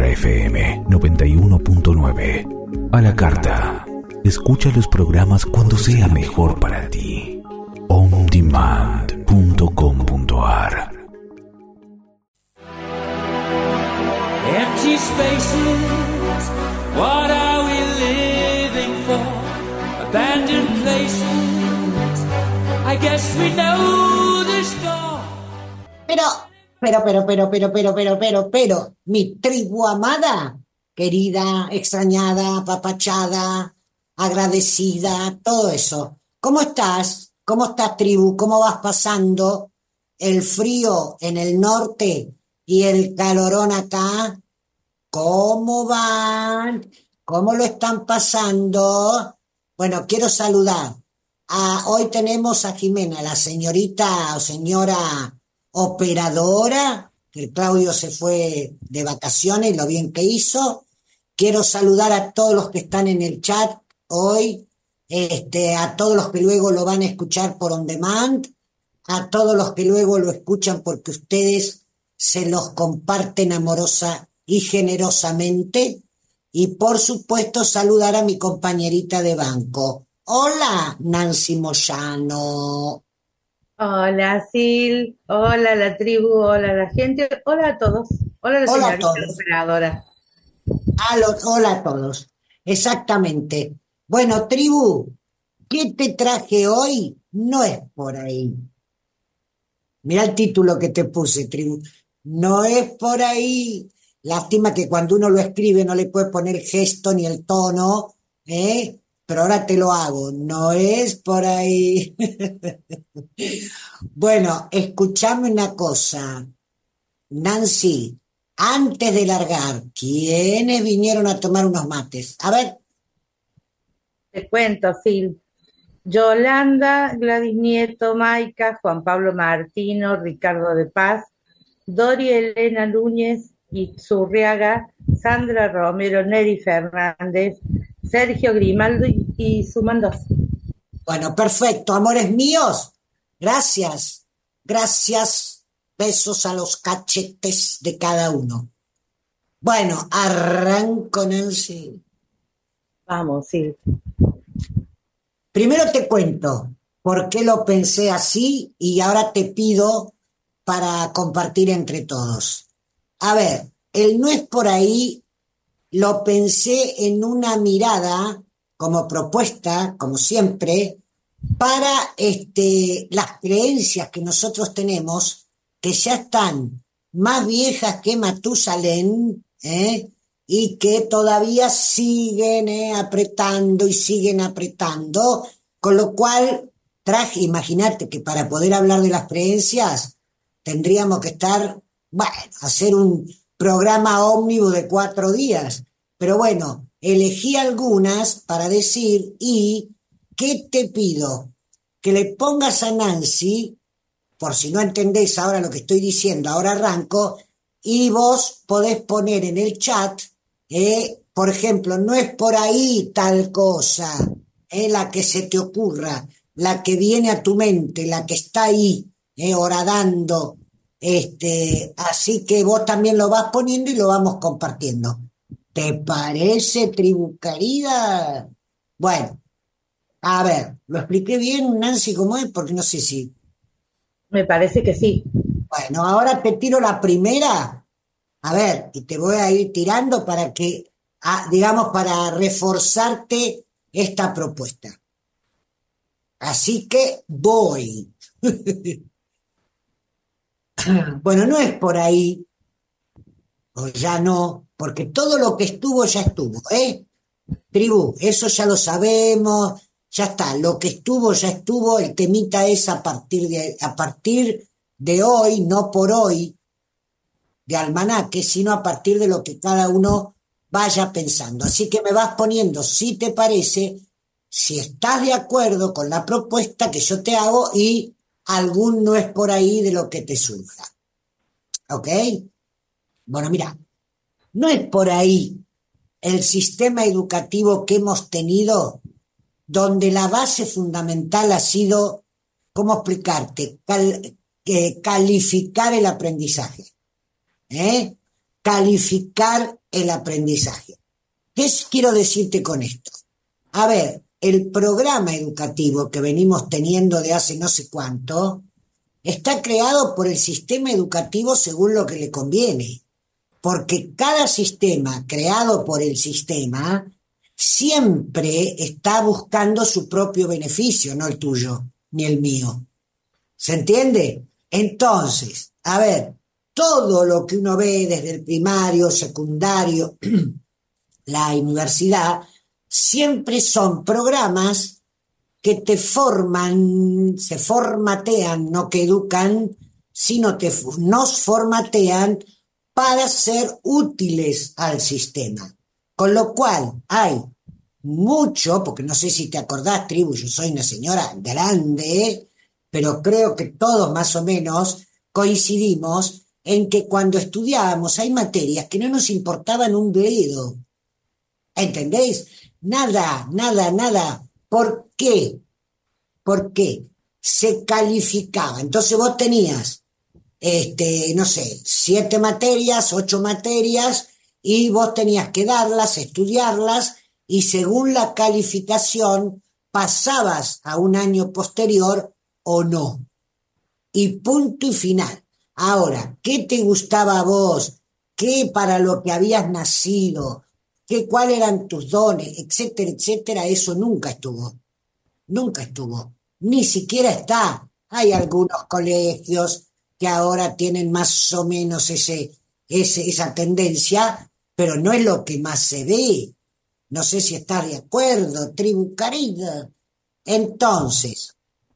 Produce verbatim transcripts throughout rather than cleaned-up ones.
F M noventa y uno punto nueve. A la carta. Escucha los programas cuando sea mejor para ti. on demand punto com punto a r. Empty spaces, what are we living for? Abandoned places, I guess we know the score. Pero, pero, pero, pero, pero, pero, pero, pero, pero, mi tribu amada, querida, extrañada, apapachada, agradecida, todo eso. ¿Cómo estás? ¿Cómo estás, tribu? ¿Cómo vas pasando el frío en el norte y el calorón acá? ¿Cómo van? ¿Cómo lo están pasando? Bueno, quiero saludar. A, hoy tenemos a Jimena, la señorita o señora operadora, que Claudio se fue de vacaciones, lo bien que hizo. Quiero saludar a todos los que están en el chat hoy, este, a todos los que luego lo van a escuchar por on demand, a todos los que luego lo escuchan porque ustedes se los comparten amorosa y generosamente, y por supuesto saludar a mi compañerita de banco. Hola, Nancy Moyano. Hola, Sil. Hola, la tribu. Hola, la gente. Hola a todos. Hola, la Hola a señorita todos. operadora. A los, hola a todos. Exactamente. Bueno, tribu, ¿qué te traje hoy? No es por ahí. Mira el título que te puse, tribu. No es por ahí. Lástima que cuando uno lo escribe no le puede poner gesto ni el tono, ¿eh? Pero ahora te lo hago. No es por ahí. Bueno, escuchame una cosa. Nancy, antes de largar, ¿quiénes vinieron a tomar unos mates? A ver. Te cuento, Sil. Yolanda, Gladys Nieto, Maica, Juan Pablo Martino, Ricardo de Paz, Dori Elena Núñez, Itzurriaga, Sandra Romero, Neri Fernández, Sergio Grimaldo y, y suman dos. Bueno, perfecto, amores míos. Gracias. Gracias. Besos a los cachetes de cada uno. Bueno, arranco, Nancy. Vamos, Sil. Primero te cuento por qué lo pensé así y ahora te pido para compartir entre todos. A ver, el no es por ahí, lo pensé en una mirada como propuesta, como siempre, para este, las creencias que nosotros tenemos, que ya están más viejas que Matusalén, ¿eh? Y que todavía siguen eh, apretando y siguen apretando, con lo cual traje, imagínate que para poder hablar de las creencias tendríamos que estar, bueno, hacer un programa ómnibus de cuatro días, pero bueno, elegí algunas para decir. Y ¿qué te pido? Que le pongas a Nancy, por si no entendés ahora lo que estoy diciendo, ahora arranco, y vos podés poner en el chat, eh, por ejemplo, no es por ahí tal cosa, eh, la que se te ocurra, la que viene a tu mente, la que está ahí, eh, horadando, este, así que vos también lo vas poniendo y lo vamos compartiendo. ¿Te parece, tribu querida? Bueno, a ver, ¿lo expliqué bien, Nancy, cómo es? Porque no sé si... Me parece que sí. Bueno, ahora te tiro la primera. A ver, y te voy a ir tirando para que, ah, digamos, para reforzarte esta propuesta. Así que voy. Bueno, no es por ahí, o ya no, porque todo lo que estuvo ya estuvo, ¿eh? Tribu, eso ya lo sabemos, ya está, lo que estuvo ya estuvo, el temita es a partir de, a partir de hoy, no por hoy, de almanaque, sino a partir de lo que cada uno vaya pensando. Así que me vas poniendo, si te parece, si estás de acuerdo con la propuesta que yo te hago y algún no es por ahí de lo que te surja. ¿Ok? Bueno, mira, no es por ahí el sistema educativo que hemos tenido, donde la base fundamental ha sido, ¿cómo explicarte? Cal, eh, calificar el aprendizaje. ¿Eh? Calificar el aprendizaje. ¿Qué quiero decirte con esto? A ver, el programa educativo que venimos teniendo de hace no sé cuánto está creado por el sistema educativo según lo que le conviene, porque cada sistema creado por el sistema siempre está buscando su propio beneficio, no el tuyo ni el mío. ¿Se entiende? Entonces, a ver, todo lo que uno ve desde el primario, secundario, la universidad, siempre son programas que te forman, se formatean, no que educan, sino te, nos formatean para ser útiles al sistema. Con lo cual hay mucho, porque no sé si te acordás, tribu, yo soy una señora grande, pero creo que todos más o menos coincidimos en que cuando estudiábamos hay materias que no nos importaban un bledo. ¿Entendéis? Nada, nada, nada. ¿Por qué? ¿Por qué? Se calificaba. Entonces vos tenías, este, no sé, siete materias, ocho materias, y vos tenías que darlas, estudiarlas, y según la calificación pasabas a un año posterior o no. Y punto y final. Ahora, ¿qué te gustaba a vos? ¿Qué para lo que habías nacido? ¿Qué, cuáles eran tus dones? Etcétera, etcétera. Eso nunca estuvo. Nunca estuvo. Ni siquiera está. Hay algunos colegios que ahora tienen más o menos ese, ese, esa tendencia, pero no es lo que más se ve. No sé si estás de acuerdo, tribu querida. Entonces,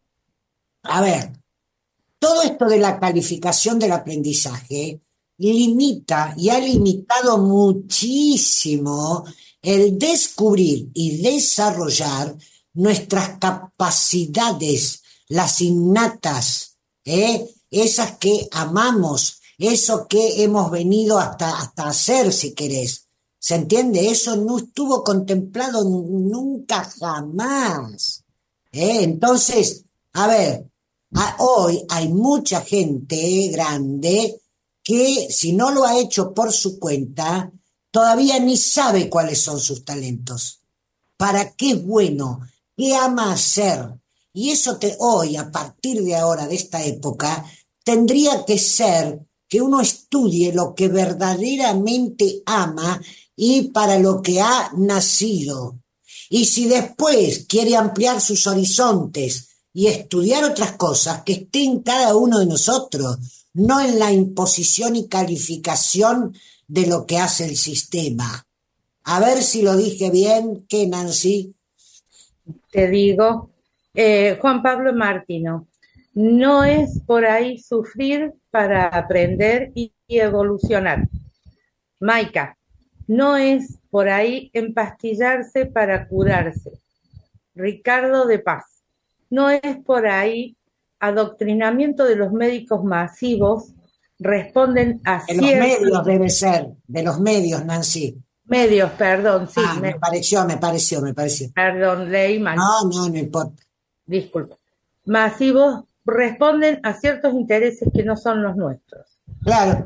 a ver, todo esto de la calificación del aprendizaje limita y ha limitado muchísimo el descubrir y desarrollar nuestras capacidades, las innatas, ¿eh? Esas que amamos, eso que hemos venido hasta, hasta hacer, si querés. ¿Se entiende? Eso no estuvo contemplado nunca jamás. ¿Eh? Entonces, a ver, a, hoy hay mucha gente grande que si no lo ha hecho por su cuenta, todavía ni sabe cuáles son sus talentos, para qué es bueno, qué ama hacer. Y eso te, hoy, a partir de ahora, de esta época, tendría que ser que uno estudie lo que verdaderamente ama y para lo que ha nacido. Y si después quiere ampliar sus horizontes y estudiar otras cosas, que esté en cada uno de nosotros, no en la imposición y calificación de lo que hace el sistema. A ver si lo dije bien, ¿qué, Nancy? Te digo, eh, Juan Pablo Martino, no es por ahí sufrir para aprender y, y evolucionar. Maika, no es por ahí empastillarse para curarse. Ricardo de Paz, no es por ahí adoctrinamiento de los médicos masivos, responden a de los ciertos... medios debe ser, de los medios, Nancy. Medios, perdón, sí. Ah, me, me pareció, me pareció, me pareció. Perdón, leí mal. No, no, no importa. Disculpa. Masivos responden a ciertos intereses que no son los nuestros. Claro.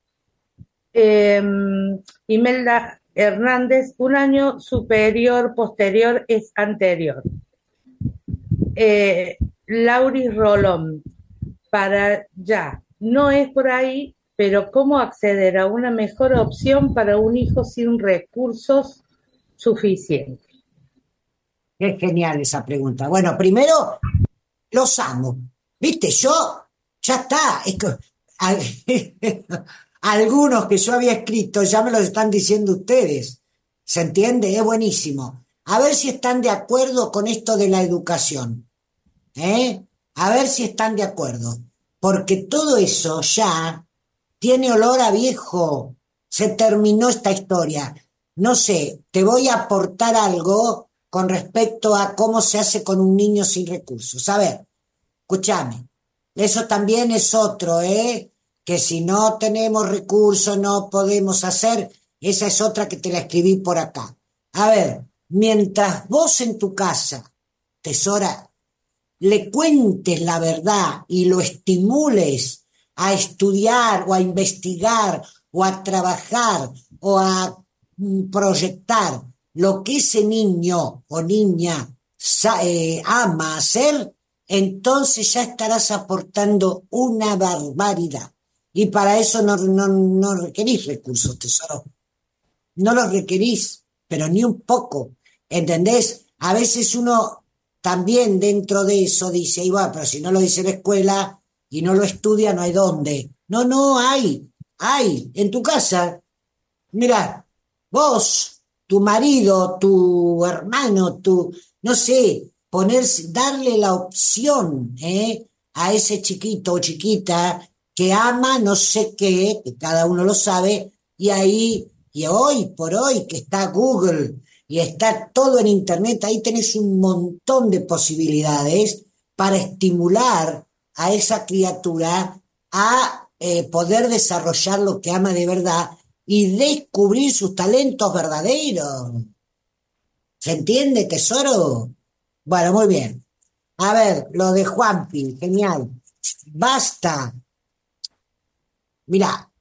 Eh, Imelda Hernández, un año superior, posterior es anterior. Eh, Lauris Rolón, para ya, no es por ahí, pero ¿cómo acceder a una mejor opción para un hijo sin recursos suficientes? Qué genial esa pregunta. Bueno, primero, los amo. Viste, yo, ya está. Es que, algunos que yo había escrito ya me los están diciendo ustedes. ¿Se entiende? Es buenísimo. A ver si están de acuerdo con esto de la educación. ¿Eh? A ver si están de acuerdo. Porque todo eso ya tiene olor a viejo. Se terminó esta historia. No sé, te voy a aportar algo con respecto a cómo se hace con un niño sin recursos. A ver, escúchame. Eso también es otro, ¿eh? Que si no tenemos recursos no podemos hacer. Esa es otra que te la escribí por acá. A ver, mientras vos en tu casa, tesora, le cuentes la verdad y lo estimules a estudiar o a investigar o a trabajar o a mm, proyectar lo que ese niño o niña sa- eh, ama hacer, entonces ya estarás aportando una barbaridad. Y para eso no, no, no requerís recursos, tesoro. No los requerís, pero ni un poco. ¿Entendés? A veces uno también dentro de eso dice, igual, pero si no lo dice la escuela y no lo estudia, no hay dónde. No, no, hay, hay, en tu casa. Mira, vos, tu marido, tu hermano, tu, no sé, ponerse, darle la opción, ¿eh? A ese chiquito o chiquita que ama no sé qué, que cada uno lo sabe, y ahí, y hoy por hoy que está Google y está todo en Internet, ahí tenés un montón de posibilidades para estimular a esa criatura a eh, poder desarrollar lo que ama de verdad y descubrir sus talentos verdaderos. ¿Se entiende, tesoro? Bueno, muy bien. A ver, lo de Juanpi, genial. Basta. Mirá,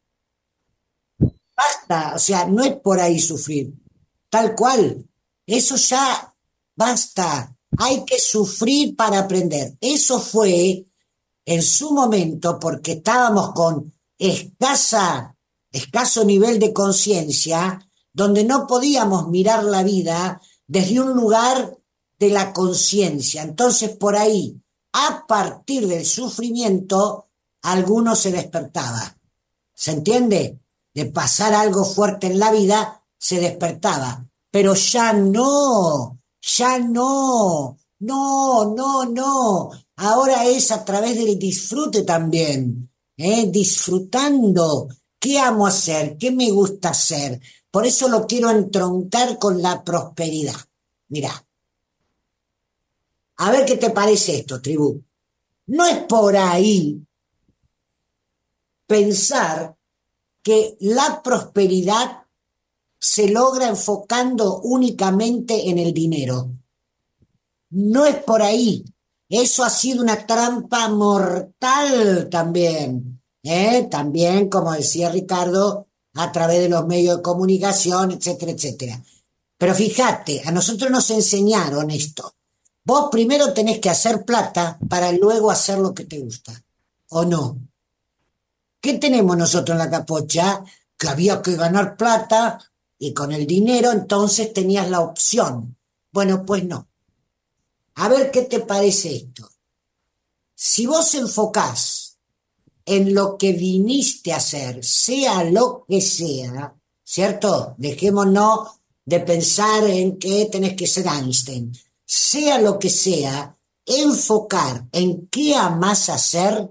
basta. O sea, no es por ahí sufrir. Tal cual. Eso ya basta. Hay que sufrir para aprender. Eso fue en su momento porque estábamos con escasa, escaso nivel de conciencia, donde no podíamos mirar la vida desde un lugar de la conciencia. Entonces, por ahí, a partir del sufrimiento, alguno se despertaba. ¿Se entiende? De pasar algo fuerte en la vida, se despertaba. Pero ya no, ya no, no, no, no. Ahora es a través del disfrute también, ¿eh? Disfrutando. ¿Qué amo hacer? ¿Qué me gusta hacer? Por eso lo quiero entroncar con la prosperidad. Mirá, a ver qué te parece esto, tribu. No es por ahí pensar que la prosperidad se logra enfocando únicamente en el dinero. No es por ahí. Eso ha sido una trampa mortal también. ¿Eh? También, como decía Ricardo, a través de los medios de comunicación, etcétera, etcétera. Pero fíjate, a nosotros nos enseñaron esto. Vos primero tenés que hacer plata para luego hacer lo que te gusta. ¿O no? ¿Qué tenemos nosotros en la capocha? Que había que ganar plata y con el dinero entonces tenías la opción. Bueno, pues no. A ver qué te parece esto. Si vos enfocás en lo que viniste a hacer, sea lo que sea, ¿cierto? Dejémonos de pensar en que tenés que ser Einstein. Sea lo que sea, enfocar en qué amás hacer,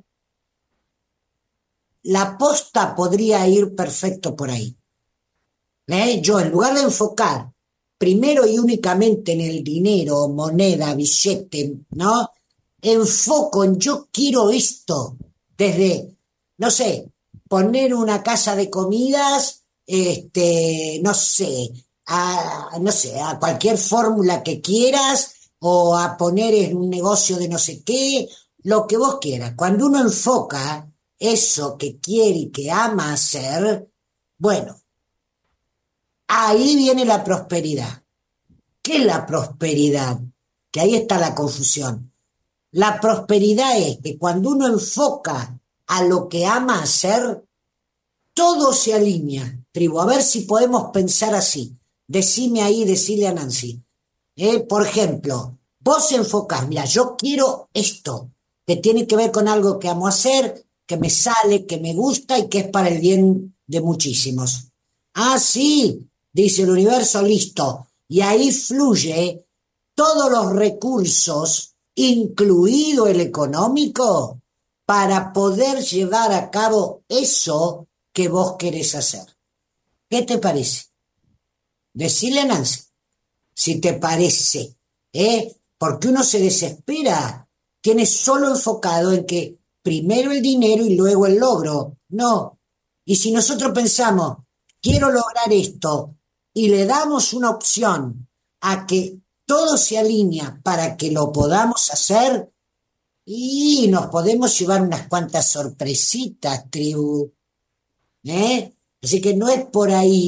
la posta podría ir perfecto por ahí. ¿Eh? Yo, en lugar de enfocar primero y únicamente en el dinero, moneda, billete, ¿no? Enfoco en yo quiero esto, desde, no sé, poner una casa de comidas, este, no sé, a, no sé, a cualquier fórmula que quieras, o a poner en un negocio de no sé qué, lo que vos quieras. Cuando uno enfoca eso que quiere y que ama hacer, bueno, ahí viene la prosperidad. ¿Qué es la prosperidad? Que ahí está la confusión. La prosperidad es que cuando uno enfoca a lo que ama hacer, todo se alinea. Tribu, a ver si podemos pensar así. Decime ahí, decile a Nancy. Eh, por ejemplo, vos enfocás, mira, yo quiero esto, que tiene que ver con algo que amo hacer, que me sale, que me gusta y que es para el bien de muchísimos. Ah, sí, dice el universo, listo. Y ahí fluye todos los recursos, incluido el económico, para poder llevar a cabo eso que vos querés hacer. ¿Qué te parece? Decile a Nancy, si te parece, ¿eh? Porque uno se desespera, tiene solo enfocado en que primero el dinero y luego el logro. No. Y si nosotros pensamos, quiero lograr esto, y le damos una opción a que todo se alinea para que lo podamos hacer, y nos podemos llevar unas cuantas sorpresitas, tribu. ¿Eh? Así que no es por ahí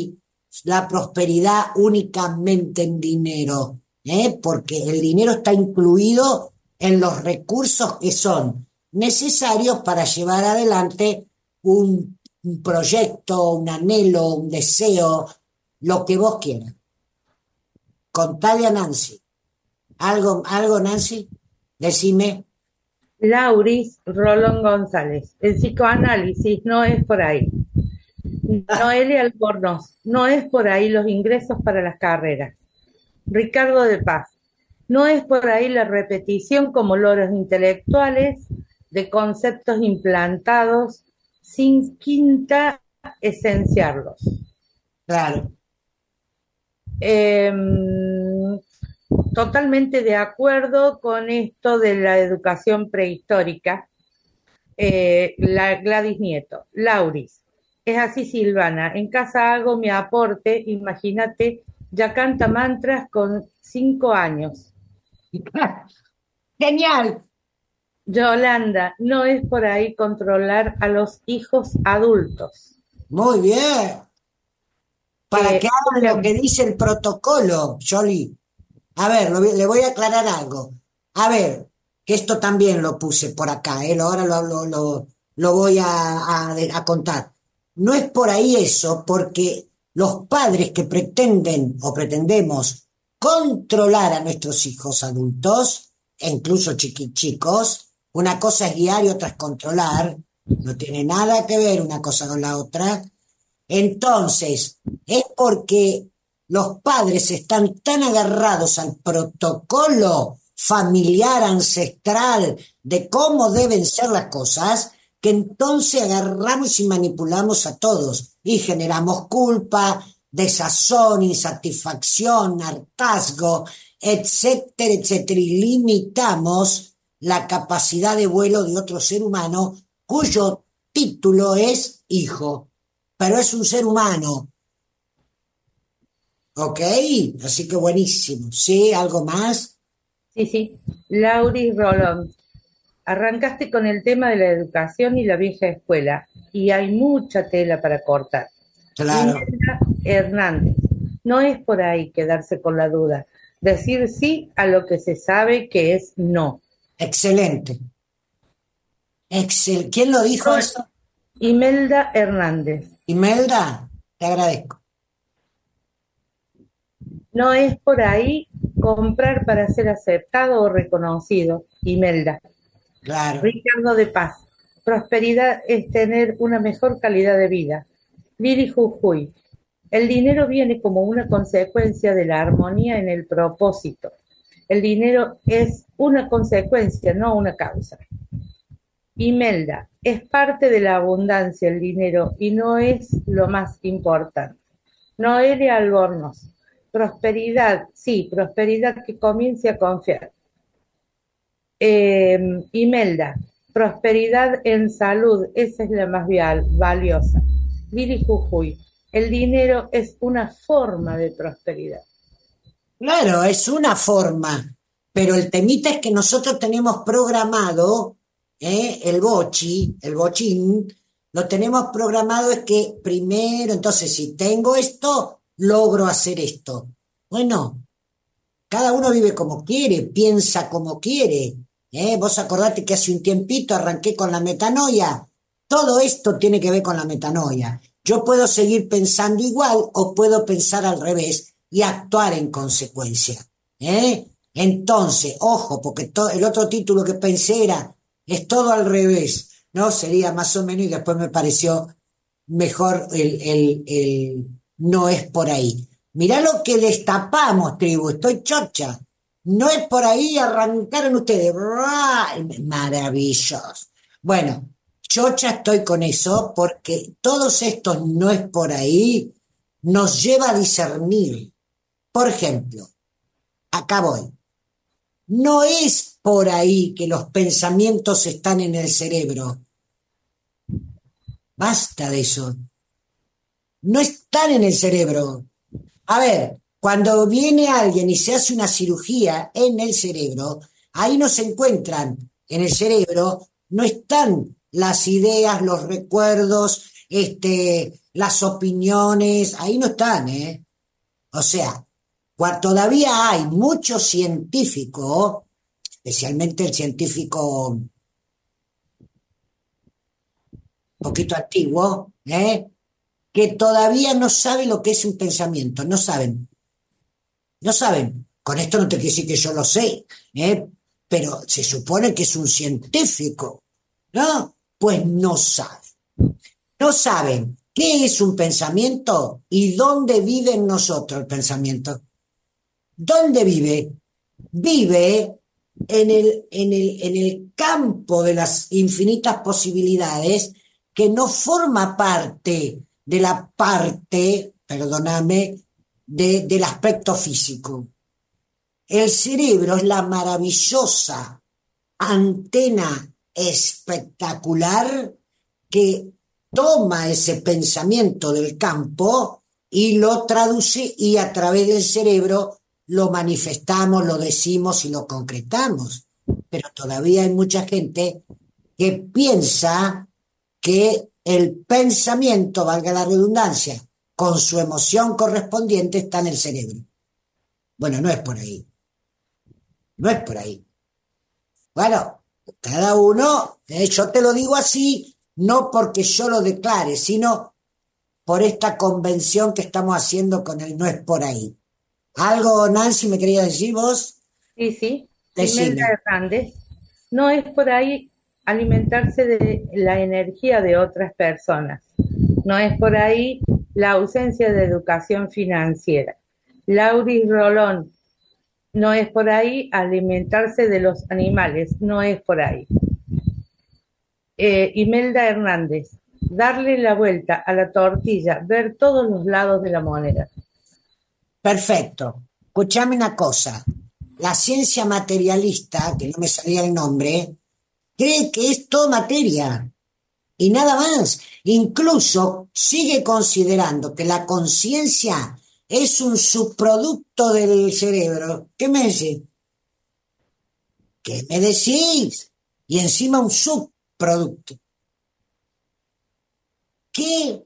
la prosperidad únicamente en dinero, ¿eh? Porque el dinero está incluido en los recursos que son necesarios para llevar adelante un, un proyecto, un anhelo, un deseo, lo que vos quieras. Contale a Nancy. ¿Algo, algo Nancy? Decime. Lauris Rolón González. El psicoanálisis no es por ahí. Noelia Albornoz. No es por ahí los ingresos para las carreras. Ricardo de Paz. No es por ahí la repetición como loros intelectuales de conceptos implantados sin quinta esenciarlos. Claro. Eh, totalmente de acuerdo con esto de la educación prehistórica. Eh, la Gladys Nieto. Lauris. Es así, Silvana. En casa hago mi aporte. Imagínate, ya canta mantras con cinco años. Genial. Yolanda, no es por ahí controlar a los hijos adultos. Muy bien. Para Eh, que hagan lo que dice el protocolo, Jolie. A ver, lo, le voy a aclarar algo. A ver, que esto también lo puse por acá, ¿eh? Ahora lo, lo, lo, lo voy a, a, a contar. No es por ahí eso, porque los padres que pretenden o pretendemos controlar a nuestros hijos adultos, e incluso chiquichicos, una cosa es guiar y otra es controlar, no tiene nada que ver una cosa con la otra. Entonces, es porque los padres están tan agarrados al protocolo familiar, ancestral, de cómo deben ser las cosas, que entonces agarramos y manipulamos a todos y generamos culpa, desazón, insatisfacción, hartazgo, etcétera, etcétera, y limitamos la capacidad de vuelo de otro ser humano cuyo título es hijo, pero es un ser humano. ¿Ok? Así que buenísimo. ¿Sí? ¿Algo más? Sí, sí. Lauris Rolón. Arrancaste con el tema de la educación y la vieja escuela, y hay mucha tela para cortar. Claro. Imelda Hernández. No es por ahí quedarse con la duda. Decir sí a lo que se sabe que es no. Excelente. Excel. ¿Quién lo dijo No, eso? Imelda Hernández. Imelda, te agradezco. No es por ahí comprar para ser aceptado o reconocido. Imelda. Claro. Ricardo de Paz. Prosperidad es tener una mejor calidad de vida. Lili Jujuy. El dinero viene como una consecuencia de la armonía en el propósito. El dinero es una consecuencia, no una causa. Imelda. Es parte de la abundancia el dinero y no es lo más importante. Noelia Albornoz. Prosperidad, sí, prosperidad que comience a confiar. Eh, Imelda, prosperidad en salud, esa es la más vial, valiosa. Lili Jujuy, el dinero es una forma de prosperidad. Claro, es una forma, pero el temita es que nosotros tenemos programado, ¿eh? el bochi, el bochín, lo tenemos programado es que primero, entonces si tengo esto, logro hacer esto. Bueno, cada uno vive como quiere, piensa como quiere. ¿Eh? Vos acordate que hace un tiempito arranqué con la metanoia. Todo esto tiene que ver con la metanoia. Yo puedo seguir pensando igual o puedo pensar al revés y actuar en consecuencia. ¿Eh? Entonces, ojo, porque to- el otro título que pensé era es todo al revés, ¿no? Sería más o menos y después me pareció mejor el, el, el no es por ahí. Mirá lo que destapamos, tribu, estoy chocha. No es por ahí, arrancaron ustedes. Maravilloso. Bueno, chocha estoy con eso porque todos estos no es por ahí nos lleva a discernir. Por ejemplo, acá voy. No es por ahí que los pensamientos están en el cerebro. Basta de eso. No están en el cerebro. A ver, cuando viene alguien y se hace una cirugía en el cerebro, ahí no se encuentran en el cerebro, no están las ideas, los recuerdos, este, las opiniones, ahí no están, ¿eh? O sea, cua- todavía hay muchos científicos, especialmente el científico un poquito antiguo, ¿eh? Que todavía no sabe lo que es un pensamiento, no saben, no saben. Con esto no te quiero decir que yo lo sé, ¿eh? Pero se supone que es un científico, ¿no? Pues no sabe. No saben qué es un pensamiento y dónde vive en nosotros el pensamiento. ¿Dónde vive? Vive en el, en el, en el campo de las infinitas posibilidades que no forma parte de la parte, perdóname, de, del aspecto físico. El cerebro es la maravillosa antena espectacular que toma ese pensamiento del campo y lo traduce y a través del cerebro lo manifestamos, lo decimos y lo concretamos. Pero todavía hay mucha gente que piensa que el pensamiento, valga la redundancia, con su emoción correspondiente está en el cerebro. Bueno, no es por ahí, no es por ahí. Bueno, cada uno, eh, yo te lo digo así, no porque yo lo declare, sino por esta convención que estamos haciendo con el no es por ahí. ¿Algo, Nancy, me quería decir vos? Sí, sí, Imelda Decime. Hernández. No es por ahí alimentarse de la energía de otras personas. No es por ahí la ausencia de educación financiera. Lauris Rolón, no es por ahí alimentarse de los animales, no es por ahí. Eh, Imelda Hernández, darle la vuelta a la tortilla, ver todos los lados de la moneda. Perfecto. Escuchame una cosa. La ciencia materialista, que no me salía el nombre, cree que es todo materia y nada más. Incluso sigue considerando que la conciencia es un subproducto del cerebro. ¿Qué me decís? ¿Qué me decís? Y encima un subproducto. ¿Qué?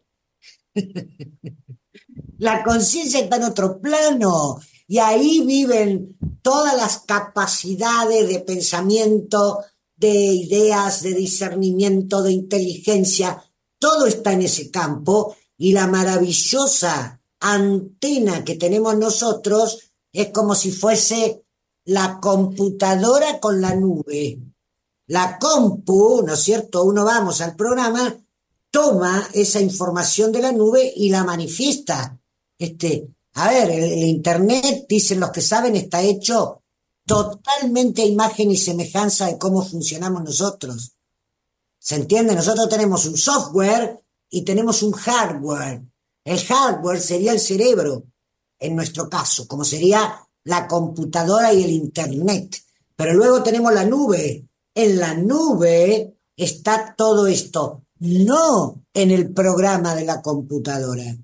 La conciencia está en otro plano y ahí viven todas las capacidades de pensamiento, de ideas, de discernimiento, de inteligencia. Todo está en ese campo y la maravillosa antena que tenemos nosotros es como si fuese la computadora con la nube. La compu, ¿no es cierto? Uno vamos al programa, toma esa información de la nube y la manifiesta. Este, a ver, el, el Internet, dicen los que saben, está hecho totalmente a imagen y semejanza de cómo funcionamos nosotros. ¿Se entiende? Nosotros tenemos un software y tenemos un hardware. El hardware sería el cerebro, en nuestro caso, como sería la computadora y el Internet. Pero luego tenemos la nube. En la nube está todo esto, no en el programa de la computadora.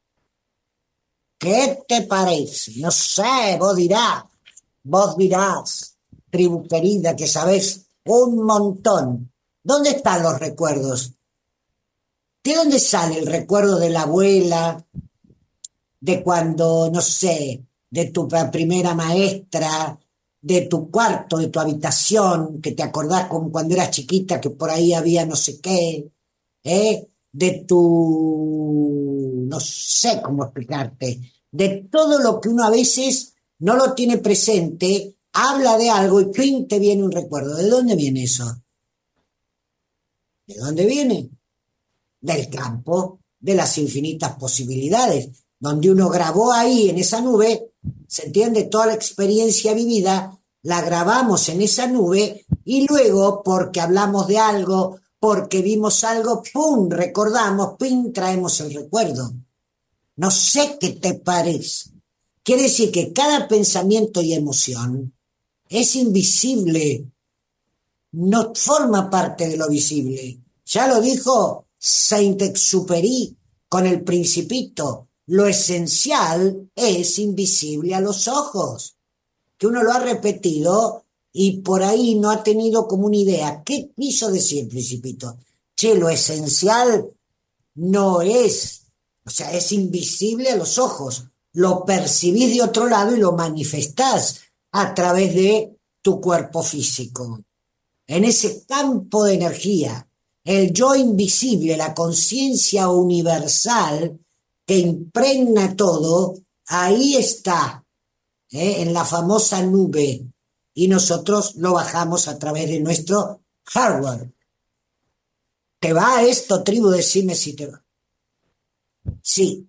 ¿Qué te parece? No sé, vos dirás, vos dirás, tribu querida, que sabés un montón. ¿Dónde están los recuerdos? ¿De dónde sale el recuerdo de la abuela, de cuando, no sé, de tu primera maestra, de tu cuarto, de tu habitación, que te acordás como cuando eras chiquita, que por ahí había no sé qué, ¿eh? De tu, no sé cómo explicarte, de todo lo que uno a veces no lo tiene presente, habla de algo y ¡pim! Te viene un recuerdo. ¿De dónde viene eso? ¿De dónde viene? Del campo de las infinitas posibilidades, donde uno grabó ahí en esa nube, se entiende, toda la experiencia vivida, la grabamos en esa nube y luego, porque hablamos de algo, porque vimos algo, ¡pum!, recordamos, ¡pum!, traemos el recuerdo. No sé qué te parece. Quiere decir que cada pensamiento y emoción es invisible, no forma parte de lo visible. Ya lo dijo Saint-Exupéry con El Principito, lo esencial es invisible a los ojos, que uno lo ha repetido y por ahí no ha tenido como una idea. ¿Qué quiso decir el Principito? Che, lo esencial no es, o sea, es invisible a los ojos. Lo percibís de otro lado y lo manifestás a través de tu cuerpo físico. En ese campo de energía, el yo invisible, la conciencia universal que impregna todo, ahí está, ¿eh? En la famosa nube, y nosotros lo bajamos a través de nuestro hardware. ¿Te va esto, tribu? Decime si te va. Sí.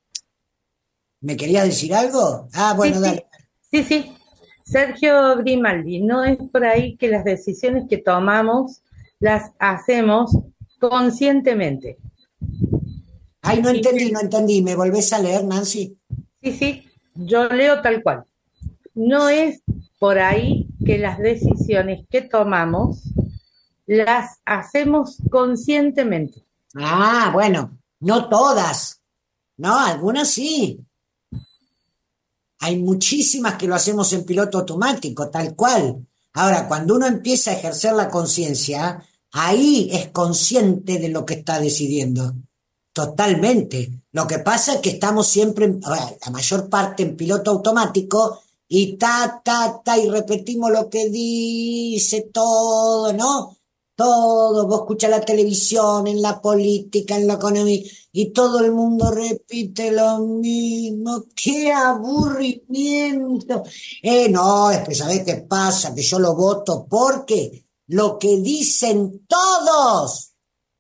¿Me querías decir algo? Ah, Sí, bueno, sí, dale. sí, sí. Sergio Grimaldi, no es por ahí que las decisiones que tomamos las hacemos conscientemente. Ay, no Y entendí, no entendí. ¿Me volvés a leer, Nancy? sí, sí, yo leo tal cual. No es por ahí que las decisiones que tomamos las hacemos conscientemente. Ah, bueno, no todas, ¿no? Algunas sí. Hay muchísimas que lo hacemos en piloto automático, tal cual. Ahora, cuando uno empieza a ejercer la conciencia, ahí es consciente de lo que está decidiendo. Totalmente. Lo que pasa es que estamos siempre, en- a ver, la mayor parte en piloto automático y ta, ta, ta, y repetimos lo que dice todo, ¿no? Todo, vos escuchás la televisión, en la política, en la economía, y todo el mundo repite lo mismo. ¡Qué aburrimiento! Eh, no, es que ¿sabés qué pasa? Que yo lo voto porque lo que dicen todos.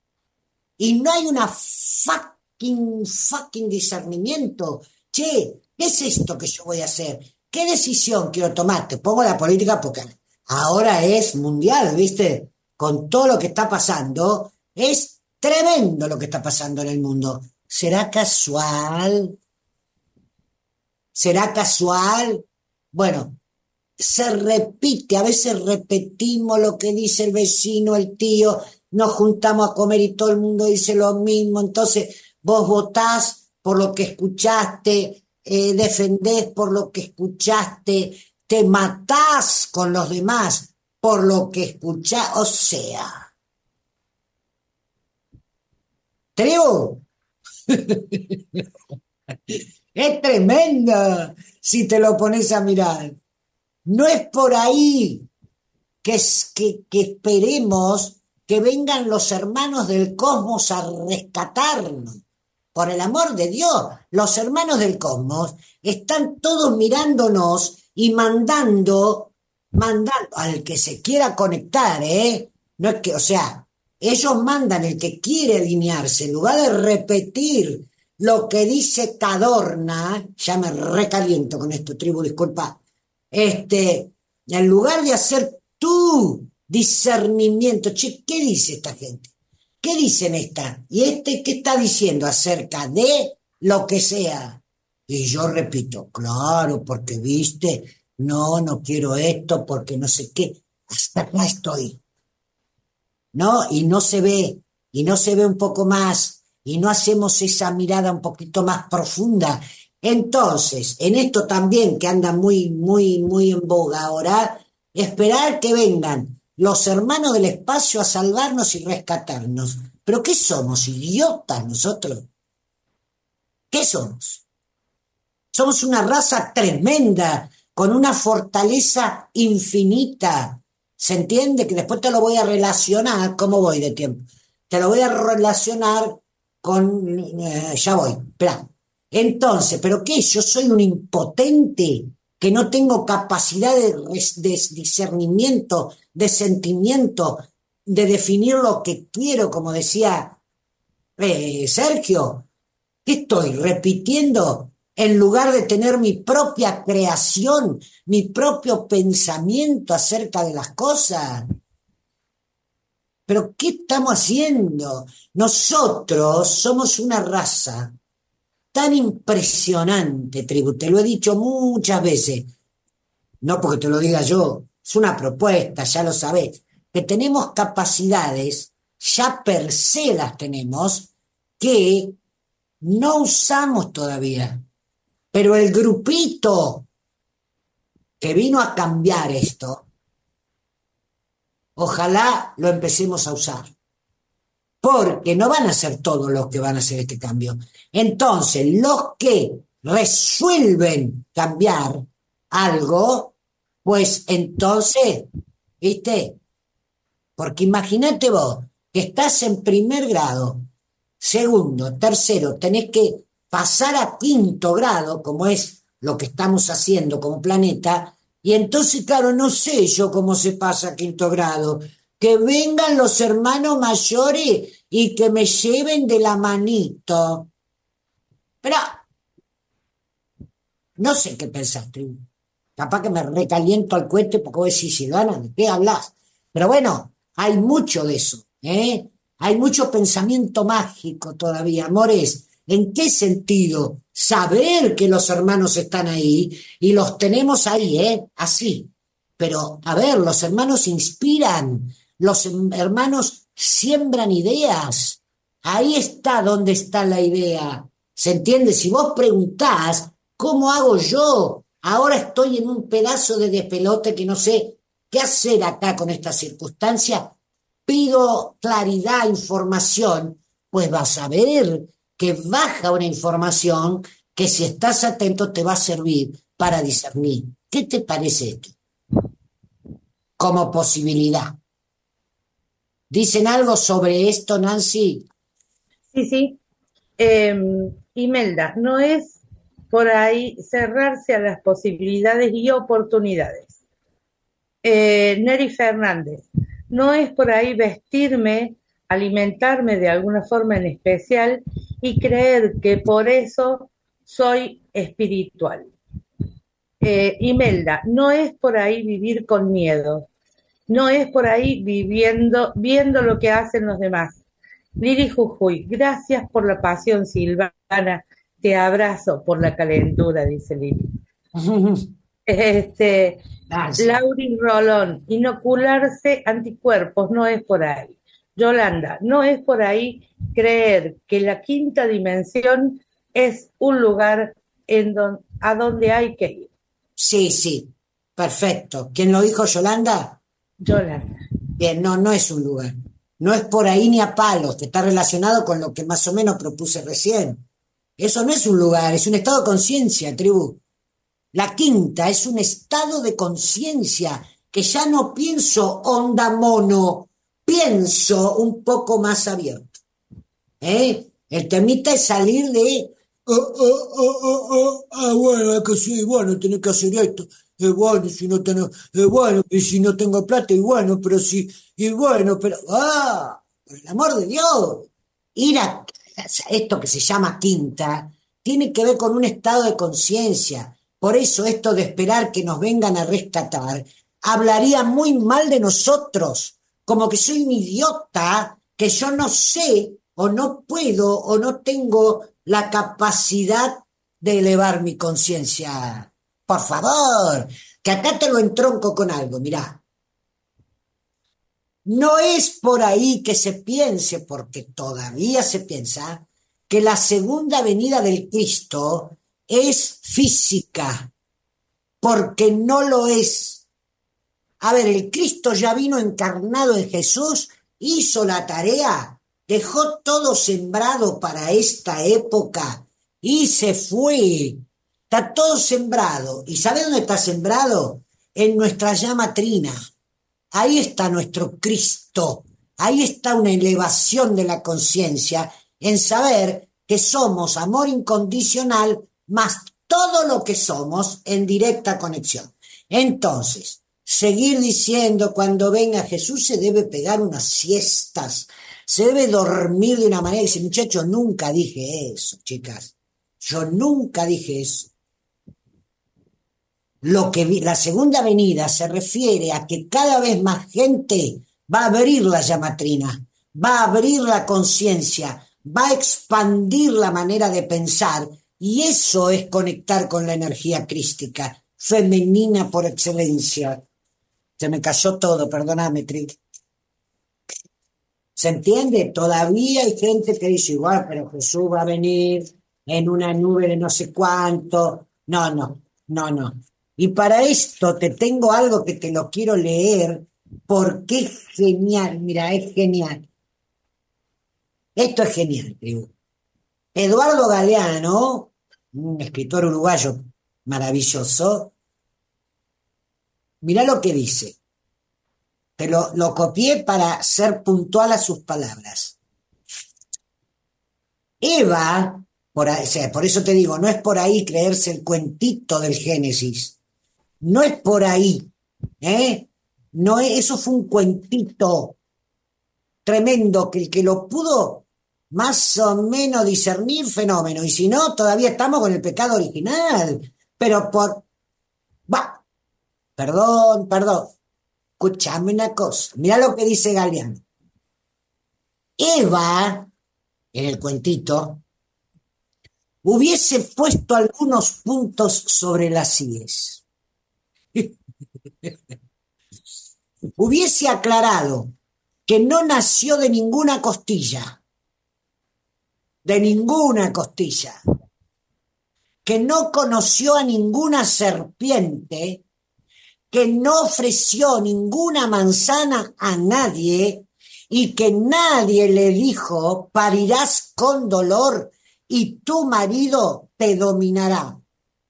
Y no hay una fucking, fucking discernimiento. Che, ¿qué es esto que yo voy a hacer? ¿Qué decisión quiero tomar? Te pongo la política porque ahora es mundial, ¿viste? Con todo lo que está pasando, es tremendo lo que está pasando en el mundo. ¿Será casual? ¿Será casual? Bueno, se repite, a veces repetimos lo que dice el vecino, el tío, nos juntamos a comer y todo el mundo dice lo mismo, entonces vos votás por lo que escuchaste, eh, defendés por lo que escuchaste, te matás con los demás por lo que escuchás, o sea, tribu, es tremenda si te lo pones a mirar. No es por ahí que, es, que, que esperemos que vengan los hermanos del cosmos a rescatarnos. Por el amor de Dios, los hermanos del cosmos están todos mirándonos y mandando, mandando al que se quiera conectar, ¿eh? No es que, o sea, ellos mandan el que quiere alinearse, en lugar de repetir lo que dice Cadorna, ya me recaliento con esto, tribu, disculpa, este, en lugar de hacer tu discernimiento, che, ¿qué dice esta gente? ¿Qué dicen esta? ¿Y este qué está diciendo acerca de lo que sea? Y yo repito, claro, porque viste, no, no quiero esto, porque no sé qué, hasta acá estoy, ¿no? Y no se ve, y no se ve un poco más, y no hacemos esa mirada un poquito más profunda. Entonces, en esto también que anda muy, muy, muy en boga ahora, esperar que vengan los hermanos del espacio a salvarnos y rescatarnos. ¿Pero qué somos, idiotas nosotros? ¿Qué somos? Somos una raza tremenda, con una fortaleza infinita. ¿Se entiende? Que después te lo voy a relacionar, ¿cómo voy de tiempo? Te lo voy a relacionar con... Eh, ya voy, espera. Entonces, ¿pero qué? ¿Yo soy un impotente que no tengo capacidad de, de discernimiento, de sentimiento, de definir lo que quiero, como decía eh, Sergio? ¿Qué estoy repitiendo? En lugar de tener mi propia creación, mi propio pensamiento acerca de las cosas. ¿Pero qué estamos haciendo? Nosotros somos una raza tan impresionante, tribu, te lo he dicho muchas veces, no porque te lo diga yo, es una propuesta, ya lo sabés, que tenemos capacidades, ya per se las tenemos, que no usamos todavía. Pero el grupito que vino a cambiar esto, ojalá lo empecemos a usar. porque no van a ser todos los que van a hacer este cambio. Entonces, los que resuelven cambiar algo, pues entonces, ¿viste? Porque imagínate vos que estás en primer grado, segundo, tercero, tenés que pasar a quinto grado, como es lo que estamos haciendo como planeta, y entonces, claro, no sé yo cómo se pasa a quinto grado. Que vengan los hermanos mayores y que me lleven de la manito. Pero no sé qué pensaste. Capaz que me recaliento al cohete porque vos decís, Silvana, ¿de qué hablas? Pero bueno, hay mucho de eso, ¿eh? Hay mucho pensamiento mágico todavía, amores. ¿En qué sentido? Saber que los hermanos están ahí y los tenemos ahí, ¿eh? Así. Pero, a ver, los hermanos inspiran, los hermanos siembran ideas. Ahí está donde está la idea. ¿Se entiende? Si vos preguntás, ¿cómo hago yo? Ahora estoy en un pedazo de despelote que no sé qué hacer acá con esta circunstancia. Pido claridad, información, pues vas a ver que baja una información que si estás atento te va a servir para discernir. ¿Qué te parece esto? Como posibilidad. ¿Dicen algo sobre esto, Nancy? Sí, sí. Eh, Imelda, no es por ahí cerrarse a las posibilidades y oportunidades. Eh, Neri Fernández, no es por ahí vestirme, alimentarme de alguna forma en especial y creer que por eso soy espiritual. Eh, Imelda, no es por ahí vivir con miedo, no es por ahí viviendo, viendo lo que hacen los demás. Lili Jujuy, gracias por la pasión, Silvana, te abrazo por la calentura, dice Lili. Este, Lauri Rolón, inocularse anticuerpos, no es por ahí. Yolanda, no es por ahí creer que la quinta dimensión es un lugar en don, a donde hay que ir. Sí, sí, perfecto. ¿Quién lo dijo, Yolanda? Yolanda. Bien, no, no es un lugar. No es por ahí ni a palos, que está relacionado con lo que más o menos propuse recién. Eso no es un lugar, es un estado de conciencia, tribu. La quinta es un estado de conciencia que ya no pienso onda mono, pienso un poco más abierto. ¿Eh? El temita es salir de... Ah, ah, ah, ah, ah, ah, bueno, es que sí, bueno, tenés que hacer esto. Y bueno, y si no tengo, y bueno, y si no tengo plata, y bueno, pero sí, y bueno, pero... ¡Ah! Por el amor de Dios. Ir a esto que se llama quinta tiene que ver con un estado de conciencia. Por eso esto de esperar que nos vengan a rescatar hablaría muy mal de nosotros, como que soy un idiota, que yo no sé o no puedo o no tengo la capacidad de elevar mi conciencia. Por favor, que acá te lo entronco con algo, mirá. No es por ahí que se piense, porque todavía se piensa, que la segunda venida del Cristo es física, porque no lo es. A ver, el Cristo ya vino encarnado en Jesús, hizo la tarea, dejó todo sembrado para esta época y se fue. Está todo sembrado. ¿Y sabe dónde está sembrado? En nuestra llama trina. Ahí está nuestro Cristo. Ahí está una elevación de la conciencia en saber que somos amor incondicional más todo lo que somos en directa conexión. Entonces, seguir diciendo cuando venga Jesús se debe pegar unas siestas, se debe dormir de una manera. Dice, muchachos, nunca dije eso, chicas. Yo nunca dije eso. Lo que vi, la segunda venida se refiere a que cada vez más gente va a abrir la llamatrina, va a abrir la conciencia, va a expandir la manera de pensar, y eso es conectar con la energía crística, femenina por excelencia. Se me cayó todo, perdóname, Tri. ¿Se entiende? Todavía hay gente que dice igual, pero Jesús va a venir en una nube de no sé cuánto. No, no, no, no. Y para esto te tengo algo que te lo quiero leer porque es genial, mira, es genial. Esto es genial, tribu. Eduardo Galeano, un escritor uruguayo maravilloso, mirá lo que dice. Te lo, lo copié para ser puntual a sus palabras. Eva, por, o sea, por eso te digo, no es por ahí creerse el cuentito del Génesis. No es por ahí. ¿eh? No es, eso fue un cuentito tremendo que el que lo pudo más o menos discernir, fenómeno. Y si no, todavía estamos con el pecado original. Pero por... Va, perdón, perdón. Escúchame una cosa. Mirá lo que dice Galeano. Eva, en el cuentito, hubiese puesto algunos puntos sobre las íes. Hubiese aclarado que no nació de ninguna costilla, de ninguna costilla, que no conoció a ninguna serpiente, que no ofreció ninguna manzana a nadie y que nadie le dijo, parirás con dolor y tu marido te dominará.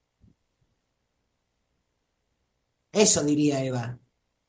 Eso diría Eva.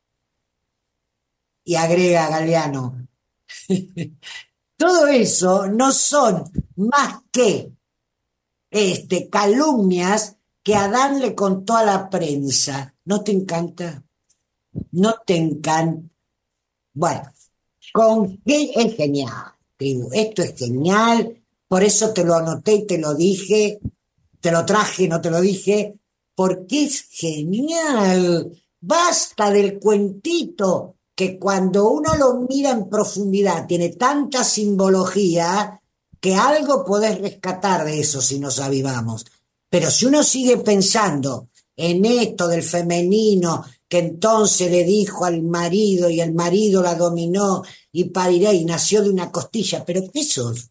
Y agrega Galeano, todo eso no son más que este, calumnias que Adán le contó a la prensa. ¿No te encanta? ¿No te encanta? Bueno, con qué es genial, tribu. Esto es genial, por eso te lo anoté y te lo dije, te lo traje, no te lo dije, porque es genial. Basta del cuentito que cuando uno lo mira en profundidad tiene tanta simbología que algo podés rescatar de eso si nos avivamos. Pero si uno sigue pensando en esto del femenino, que entonces le dijo al marido y el marido la dominó y pariré y nació de una costilla, pero ¿qué sos?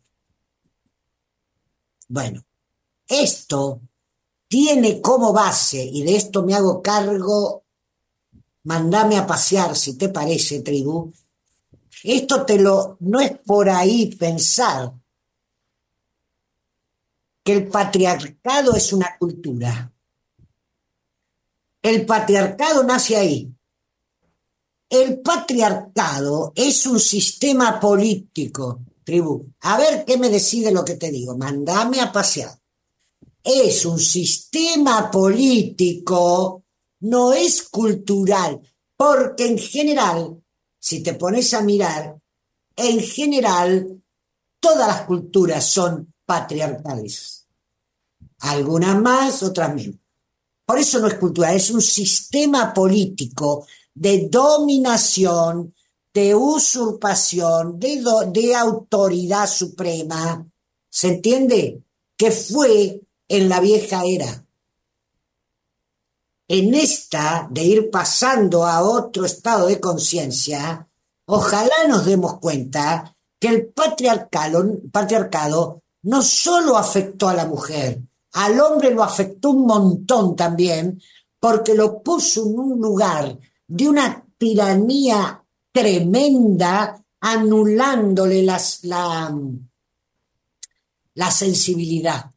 Bueno, esto tiene como base, y de esto me hago cargo, mandame a pasear si te parece, tribu, esto te lo, no es por ahí pensar que el patriarcado es una cultura. El patriarcado nace ahí. El patriarcado es un sistema político, tribu. A ver qué me decide lo que te digo. Mandame a pasear. Es un sistema político, no es cultural, porque en general, si te pones a mirar, en general, todas las culturas son patriarcales. Algunas más, otras menos. Por eso no es cultural, es un sistema político de dominación, de usurpación, de, do, de autoridad suprema, ¿se entiende? Que fue en la vieja era. En esta, de ir pasando a otro estado de conciencia, ojalá nos demos cuenta que el patriarcado, patriarcado no solo afectó a la mujer, al hombre lo afectó un montón también, porque lo puso en un lugar de una tiranía tremenda, anulándole las, la, la sensibilidad.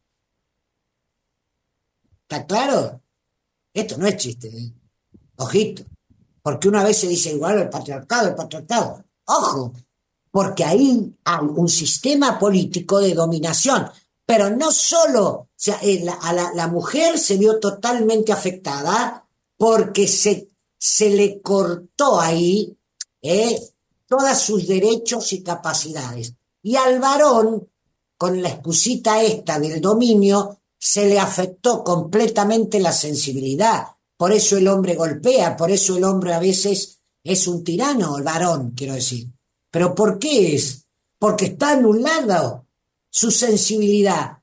¿Está claro? Esto no es chiste, ¿eh? Ojito, porque una vez se dice igual el patriarcado, el patriarcado. Ojo, porque ahí hay un sistema político de dominación, pero no solo, o sea, la, a la, la mujer se vio totalmente afectada porque se, se le cortó ahí eh, todos sus derechos y capacidades. Y al varón, con la excusita esta del dominio, se le afectó completamente la sensibilidad. Por eso el hombre golpea, por eso el hombre a veces es un tirano, el varón, quiero decir. ¿Pero por qué es? Porque está anulado su sensibilidad.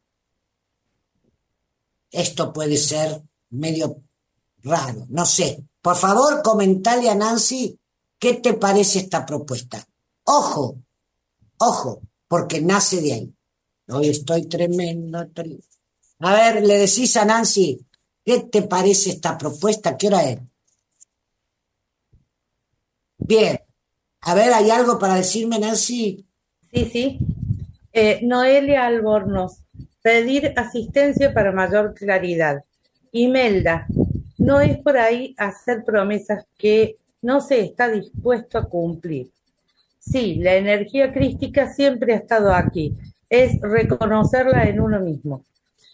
Esto puede ser medio raro, no sé. Por favor, comentale a Nancy qué te parece esta propuesta. Ojo, ojo, porque nace de ahí. Hoy estoy tremendo. A ver, le decís a Nancy, ¿qué te parece esta propuesta? ¿Qué hora es? Bien. A ver, ¿hay algo para decirme, Nancy? Sí, sí. Eh, Noelia Albornoz, pedir asistencia para mayor claridad. Imelda, no es por ahí hacer promesas que no se está dispuesto a cumplir. Sí, la energía crística siempre ha estado aquí, es reconocerla en uno mismo.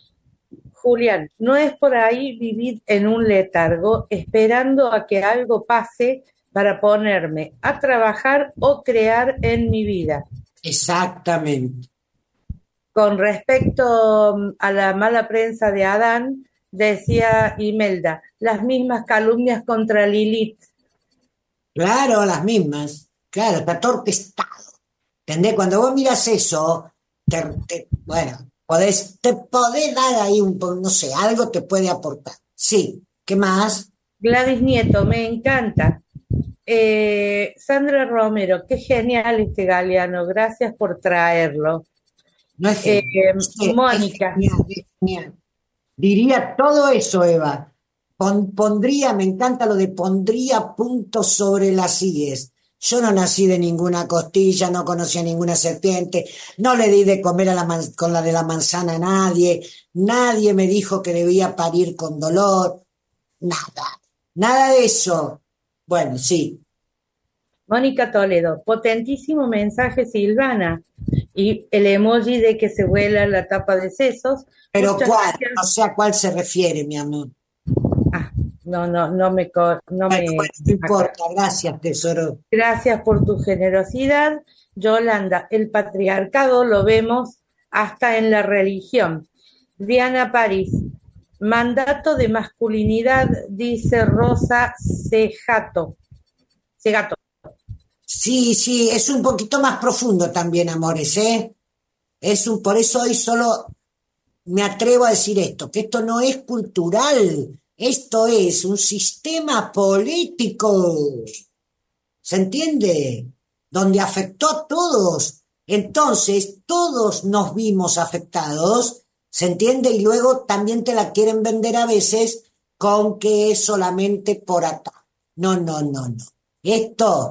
Julián, no es por ahí vivir en un letargo esperando a que algo pase para ponerme a trabajar o crear en mi vida. Exactamente. Con respecto mm, a la mala prensa de Adán, decía Imelda, las mismas calumnias contra Lilith. Claro, las mismas. Claro, está todo orquestado. ¿Entendés? Cuando vos miras eso, te, te- bueno, podés, te podés dar ahí un po- no sé, algo te puede aportar. Sí, ¿qué más? Gladys Nieto, me encanta. Eh, Sandra Romero, qué genial este Galeano, gracias por traerlo. No es Eh, genial. Sí, es Mónica, genial, es genial. Diría todo eso, Eva. Pon- pondría, me encanta lo de pondría puntos sobre las íes. Yo no nací de ninguna costilla, no conocía ninguna serpiente, no le di de comer a la man- con la de la manzana a nadie, nadie me dijo que debía parir con dolor, nada, nada de eso. Bueno, sí, Mónica Toledo, potentísimo mensaje Silvana. Y el emoji de que se vuela la tapa de sesos. pero Muchas ¿cuál? gracias. No sé a cuál se refiere, mi amor. Ah, no, no, no me, co- no Bueno, me bueno, no acá. importa, gracias, tesoro. Gracias por tu generosidad. Yolanda, el patriarcado lo vemos hasta en la religión. Diana París, mandato de masculinidad, dice Rosa Segato. Segato. Sí, sí, es un poquito más profundo también, amores, ¿eh? Es un, por eso hoy solo me atrevo a decir esto, que esto no es cultural, esto es un sistema político, ¿se entiende? Donde afectó a todos. Entonces, todos nos vimos afectados, ¿se entiende? Y luego también te la quieren vender a veces con que es solamente por acá. No, no, no, no. Esto,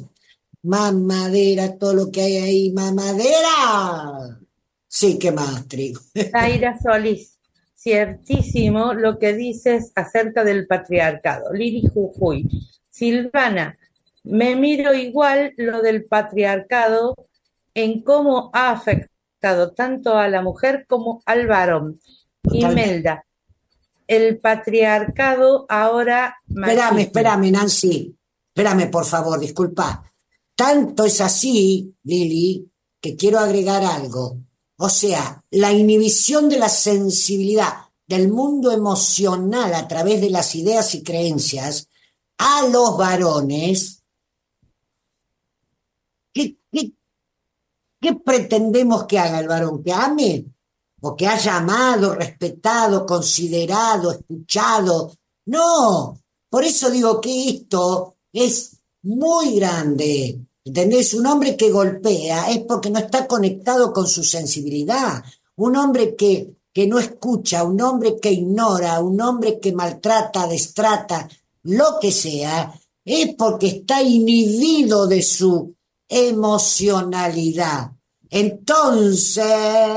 mamadera, todo lo que hay ahí, mamadera. Sí, ¿qué más, trigo? Zaira Solís, ciertísimo lo que dices acerca del patriarcado. Lili Jujuy. Silvana, me miro igual lo del patriarcado en cómo ha afectado tanto a la mujer como al varón. Totalmente. Imelda, el patriarcado ahora Espérame, machismo. espérame, Nancy. Espérame, por favor, disculpa. Tanto es así, Lili, que quiero agregar algo. O sea, la inhibición de la sensibilidad del mundo emocional a través de las ideas y creencias a los varones. ¿Qué, qué, qué pretendemos que haga el varón? ¿Que ame? ¿O que haya amado, respetado, considerado, escuchado? No, por eso digo que esto es muy grande. ¿Entendés? Un hombre que golpea es porque no está conectado con su sensibilidad. Un hombre que, que no escucha, un hombre que ignora, un hombre que maltrata, destrata, lo que sea, es porque está inhibido de su emocionalidad. Entonces,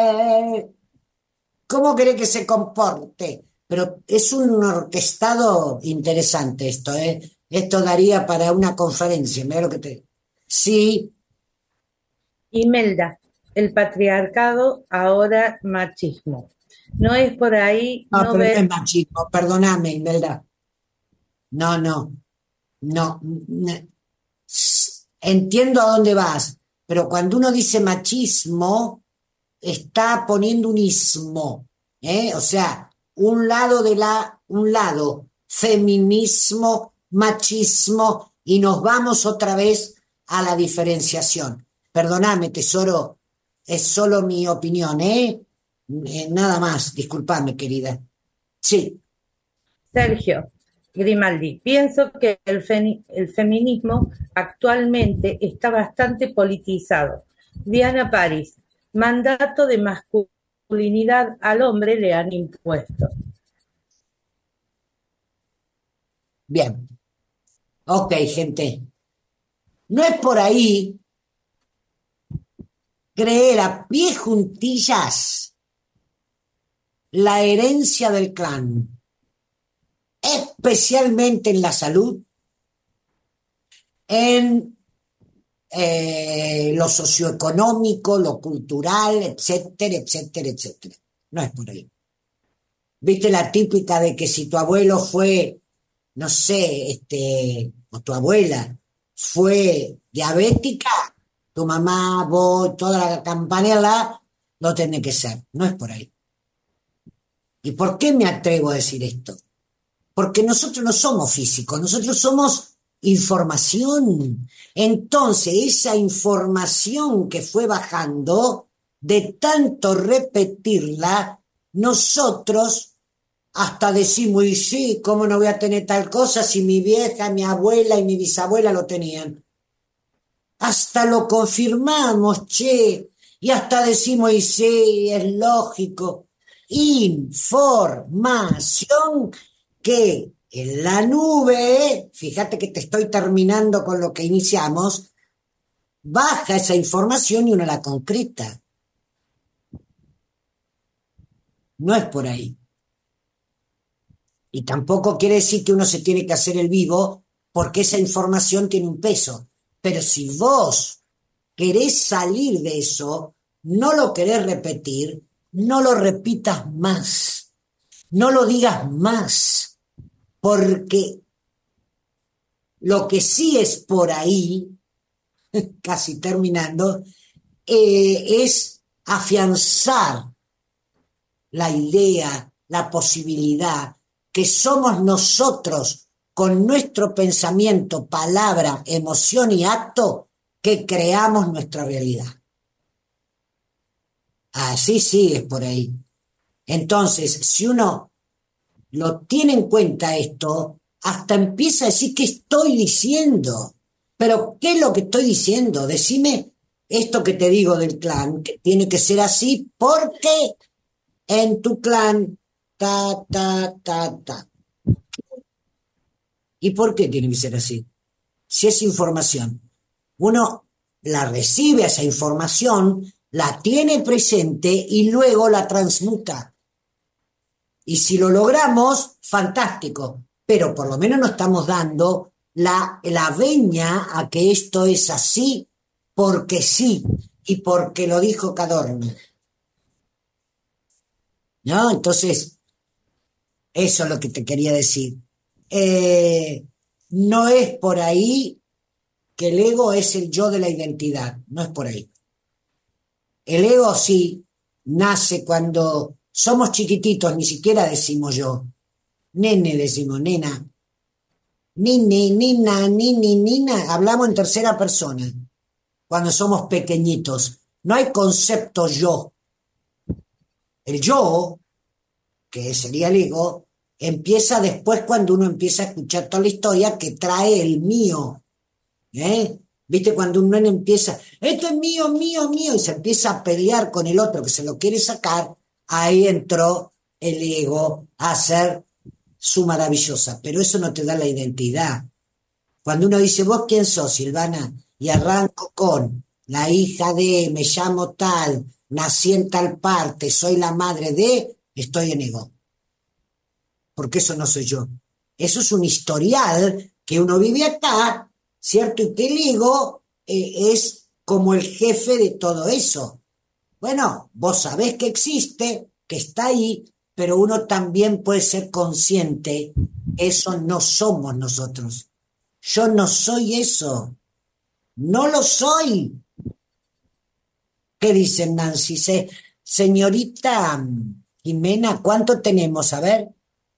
¿cómo cree que se comporte? Pero es un orquestado interesante esto, ¿eh? Esto daría para una conferencia, mira lo que te... Sí, Imelda, el patriarcado ahora machismo. No es por ahí no, no pero no ver. es machismo, perdóname, Imelda. No, no, no. n- s- Entiendo a dónde vas, pero cuando uno dice machismo, está poniendo un ismo, ¿eh? O sea, un lado de la, un lado, feminismo, machismo, y nos vamos otra vez a la diferenciación. Perdóname, tesoro, es solo mi opinión, ¿eh? Eh, nada más, discúlpame, querida. Sí, Sergio Grimaldi, pienso que el, fe- el feminismo actualmente está bastante politizado. Diana Paris, mandato de masculinidad al hombre le han impuesto. bien. Ok, gente. No es por ahí creer a pie juntillas la herencia del clan, especialmente en la salud, en eh, lo socioeconómico, lo cultural, etcétera, etcétera, etcétera. No es por ahí. ¿Viste la típica de que si tu abuelo fue, no sé, este, o tu abuela fue diabética, tu mamá, vos, toda la campanela, lo tiene que ser? No es por ahí. ¿Y por qué me atrevo a decir esto? Porque nosotros no somos físicos, nosotros somos información. Entonces, esa información que fue bajando, de tanto repetirla, nosotros hasta decimos, y sí, ¿cómo no voy a tener tal cosa si mi vieja, mi abuela y mi bisabuela lo tenían? Hasta lo confirmamos, che, y hasta decimos, y sí, es lógico. Información que en la nube, fíjate que te estoy terminando con lo que iniciamos, baja esa información y uno la concreta. No es por ahí. Y tampoco quiere decir que uno se tiene que hacer el vivo porque esa información tiene un peso. Pero si vos querés salir de eso, no lo querés repetir, no lo repitas más, no lo digas más, porque lo que sí es por ahí, casi terminando, eh, es afianzar la idea, la posibilidad que somos nosotros con nuestro pensamiento, palabra, emoción y acto que creamos nuestra realidad. Así sí es por ahí. Entonces, si uno lo tiene en cuenta esto, hasta empieza a decir, ¿qué estoy diciendo? Pero, ¿qué es lo que estoy diciendo? Decime esto que te digo del clan, que tiene que ser así porque en tu clan, ta, ta, ta, ta. ¿Y por qué tiene que ser así? Si es información. Uno la recibe esa información, la tiene presente y luego la transmuta. Y si lo logramos, fantástico, pero por lo menos nos estamos dando la, la veña a que esto es así porque sí y porque lo dijo Cadorna. ¿No? Entonces, eso es lo que te quería decir. Eh, no es por ahí que el ego es el yo de la identidad, no es por ahí. El ego sí nace cuando somos chiquititos, ni siquiera decimos yo. Nene decimos, nena. Nini, nina, nini, nina. Hablamos en tercera persona cuando somos pequeñitos. No hay concepto yo. El yo, que sería el ego, empieza después cuando uno empieza a escuchar toda la historia que trae el mío. ¿Eh? ¿Viste? Cuando un nene empieza, esto es mío, mío, mío, y se empieza a pelear con el otro que se lo quiere sacar, ahí entró el ego a hacer su maravillosa. Pero eso no te da la identidad. Cuando uno dice, ¿vos quién sos, Silvana? Y arranco con la hija de, me llamo tal, nací en tal parte, soy la madre de, estoy en ego. Porque eso no soy yo. Eso es un historial que uno vive acá, ¿cierto? Y que el ego eh, es como el jefe de todo eso. Bueno, vos sabés que existe, que está ahí, pero uno también puede ser consciente, eso no somos nosotros. Yo no soy eso. No lo soy. ¿Qué dice Nancy? Se, señorita Jimena, ¿cuánto tenemos? A ver.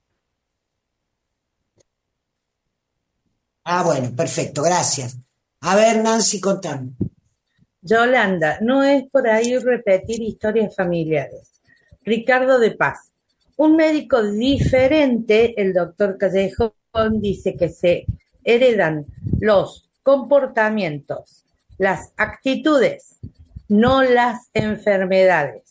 Ah, bueno, perfecto, gracias. A ver, Nancy, contame. Yolanda, no es por ahí repetir historias familiares. Ricardo de Paz, un médico diferente, el doctor Callejón, dice que se heredan los comportamientos, las actitudes, no las enfermedades.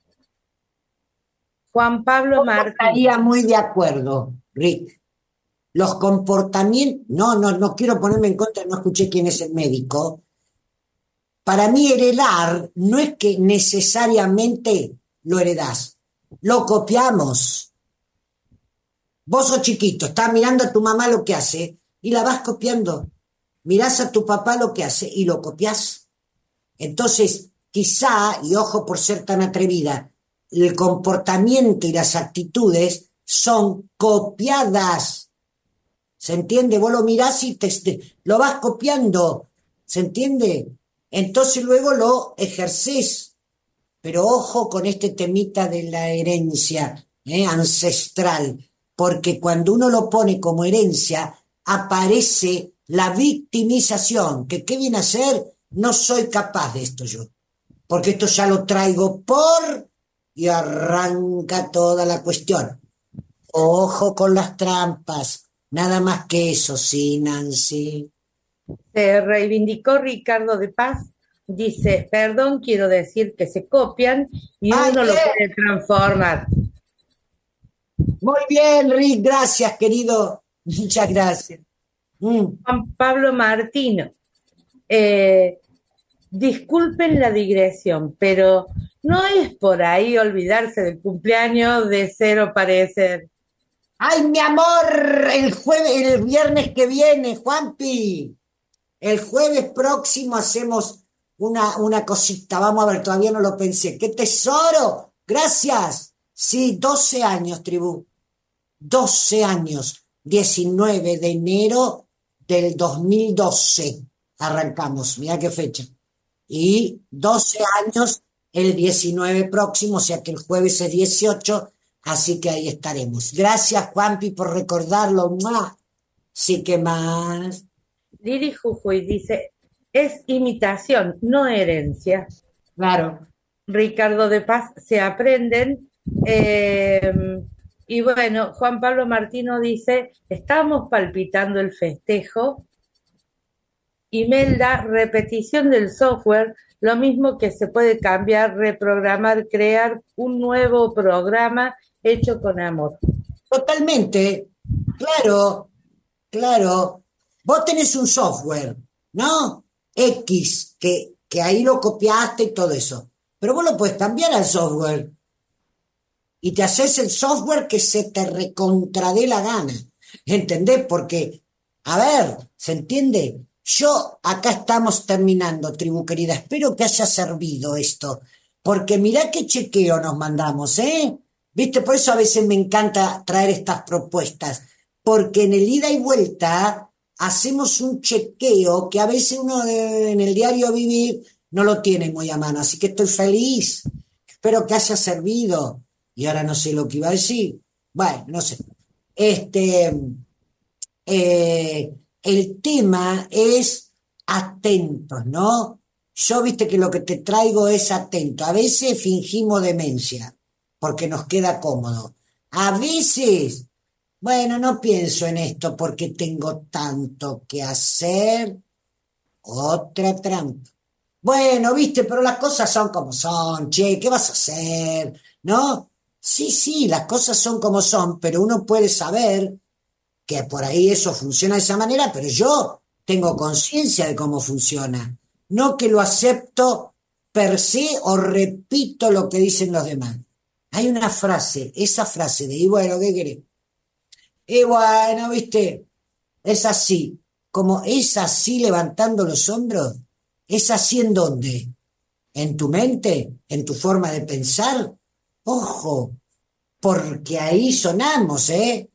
Juan Pablo Martín. Estaría muy de acuerdo, Rick. Los comportamientos, no, no, no quiero ponerme en contra, no escuché quién es el médico, para mí heredar no es que necesariamente lo heredás, lo copiamos. Vos sos chiquito, estás mirando a tu mamá lo que hace y la vas copiando. Mirás a tu papá lo que hace y lo copiás. Entonces, quizá, y ojo por ser tan atrevida, el comportamiento y las actitudes son copiadas. ¿Se entiende? Vos lo mirás y te, te, lo vas copiando. ¿Se entiende? Entonces luego lo ejercés. Pero ojo con este temita de la herencia ¿eh? ancestral, porque cuando uno lo pone como herencia, aparece la victimización, que qué viene a ser, no soy capaz de esto yo, porque esto ya lo traigo por, y arranca toda la cuestión. Ojo con las trampas, nada más que eso, sí, Nancy. Se reivindicó Ricardo de Paz, dice, perdón, quiero decir que se copian y Ay, uno lo bien. puede transformar. Muy bien, Rick, gracias, querido, muchas gracias. Mm. Juan Pablo Martino, eh, disculpen la digresión, pero no es por ahí olvidarse del cumpleaños de Cero Parecer. Ay, mi amor, el jueves, el viernes que viene, Juanpi, el jueves próximo hacemos una, una cosita, vamos a ver, todavía no lo pensé. ¡Qué tesoro! Gracias. Sí, doce años, tribu. doce años, diecinueve de enero del dos mil doce. Arrancamos, mira qué fecha. Y doce años el diecinueve próximo, o sea que el jueves es dieciocho, así que ahí estaremos. Gracias, Juanpi, por recordarlo. ¡Mua! Sí, que más. Lili Jujuy dice, es imitación, no herencia. Claro. Ricardo de Paz, se aprenden. Eh, y bueno, Juan Pablo Martino dice, estamos palpitando el festejo. Imelda, repetición del software, lo mismo que se puede cambiar, reprogramar, crear un nuevo programa hecho con amor. Totalmente, claro, claro. Vos tenés un software, ¿no? X, que, que ahí lo copiaste y todo eso. Pero vos lo puedes cambiar al software. Y te haces el software que se te recontradé la gana. ¿Entendés? Porque, a ver, ¿se entiende? Yo, acá estamos terminando, tribu querida. Espero que haya servido esto. Porque mirá qué chequeo nos mandamos, ¿eh? ¿Viste? Por eso a veces me encanta traer estas propuestas. Porque en el ida y vuelta hacemos un chequeo que a veces uno de, en el diario vivir no lo tiene muy a mano. Así que estoy feliz. Espero que haya servido. Y ahora no sé lo que iba a decir. Bueno, no sé. Este, eh, el tema es atentos, ¿no? Yo, viste que lo que te traigo es atento. A veces fingimos demencia, porque nos queda cómodo. A veces, bueno, no pienso en esto porque tengo tanto que hacer. Otra trampa. Bueno, viste, pero las cosas son como son, che, ¿qué vas a hacer? ¿No? Sí, sí, las cosas son como son, pero uno puede saber que por ahí eso funciona de esa manera, pero yo tengo conciencia de cómo funciona. No que lo acepto per se o repito lo que dicen los demás. Hay una frase, esa frase de, y bueno, ¿qué querés? Y bueno, viste, es así, como es así levantando los hombros, es así en dónde, en tu mente, en tu forma de pensar. Ojo, porque ahí sonamos, ¿eh?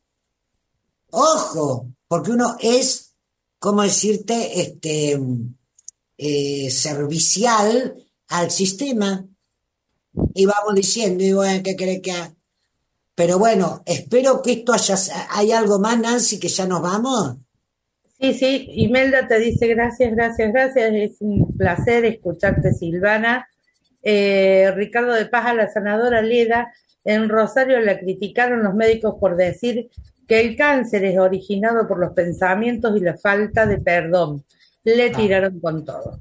Ojo, porque uno es, ¿cómo decirte?, este, eh, servicial al sistema. Y vamos diciendo, y bueno, ¿qué querés que haga? Pero bueno, espero que esto haya... ¿Hay algo más, Nancy, que ya nos vamos? Sí, sí, Imelda te dice gracias, gracias, gracias, es un placer escucharte, Silvana. Eh, Ricardo de Paz, a la senadora Leda, en Rosario la criticaron los médicos por decir que el cáncer es originado por los pensamientos y la falta de perdón. Le tiraron con todo.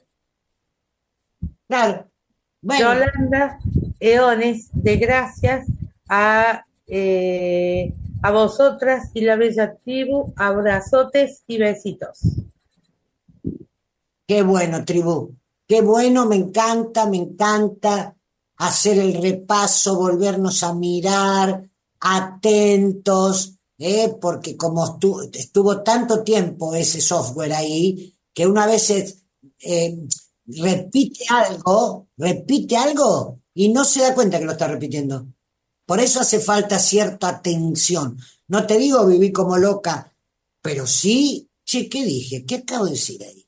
Claro. Bueno. Yolanda Eones, de gracias a, eh, a vosotras y la bella tribu, abrazotes y besitos. Qué bueno, tribu. Qué bueno, me encanta, me encanta hacer el repaso, volvernos a mirar, atentos, ¿eh? Porque como estuvo, estuvo tanto tiempo ese software ahí, que una vez eh, repite algo, repite algo y no se da cuenta que lo está repitiendo. Por eso hace falta cierta atención. No te digo vivir como loca, pero sí, che, ¿qué dije? ¿Qué acabo de decir ahí?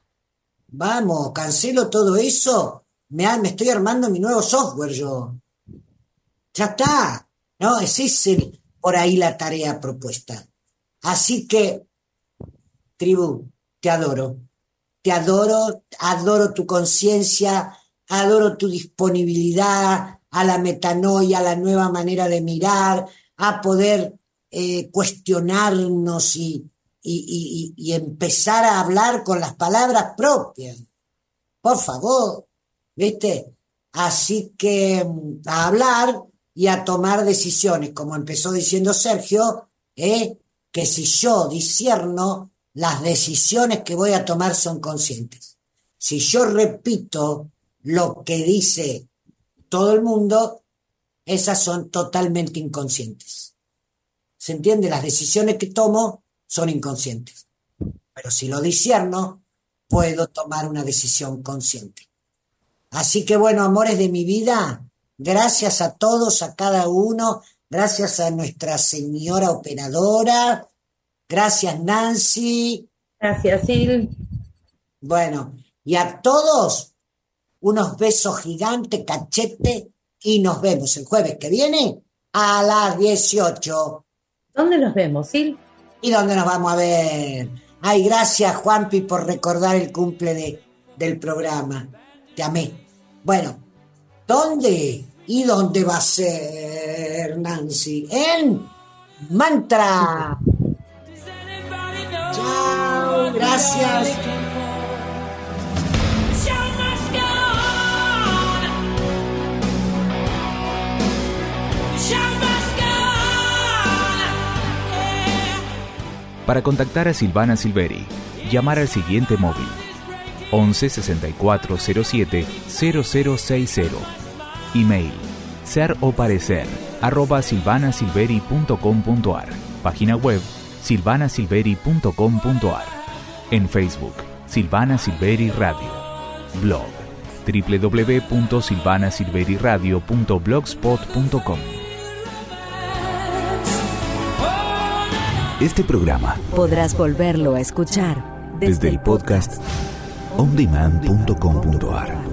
Vamos, cancelo todo eso, me, me estoy armando mi nuevo software yo. Ya está, ¿no? Es ese por ahí la tarea propuesta. Así que, tribu, te adoro. Te adoro, adoro tu conciencia, adoro tu disponibilidad a la metanoia, a la nueva manera de mirar, a poder eh, cuestionarnos y, y, y, y empezar a hablar con las palabras propias. Por favor, ¿viste? Así que a hablar y a tomar decisiones, como empezó diciendo Sergio, ¿eh? Que si yo discierno, las decisiones que voy a tomar son conscientes. Si yo repito lo que dice todo el mundo, esas son totalmente inconscientes. ¿Se entiende? Las decisiones que tomo son inconscientes. Pero si lo discierno, puedo tomar una decisión consciente. Así que bueno, amores de mi vida, gracias a todos, a cada uno, gracias a nuestra señora operadora, gracias Nancy. Gracias, Sil. Bueno, y a todos, unos besos gigantes, cachete, y nos vemos el jueves que viene a las dieciocho. ¿Dónde nos vemos, Sil? ¿Y dónde nos vamos a ver? Ay, gracias, Juanpi, por recordar el cumple de, del programa. Te amé. Bueno, ¿dónde? ¿Y dónde va a ser, Nancy? En Mantra. Chao, gracias. Para contactar a Silvana Silveri, llamar al siguiente móvil: once sesenta y cuatro cero siete cero cero seis cero. Email: ser o parecer arroba silvanasilveri punto com punto ar. Página web: silvanasilveri punto com punto ar. En Facebook: Silvana Silveri Radio. Blog: doble u doble u doble u punto silvanasilveriradio punto blogspot punto com. Este programa podrás volverlo a escuchar desde el podcast on demand punto com punto ar.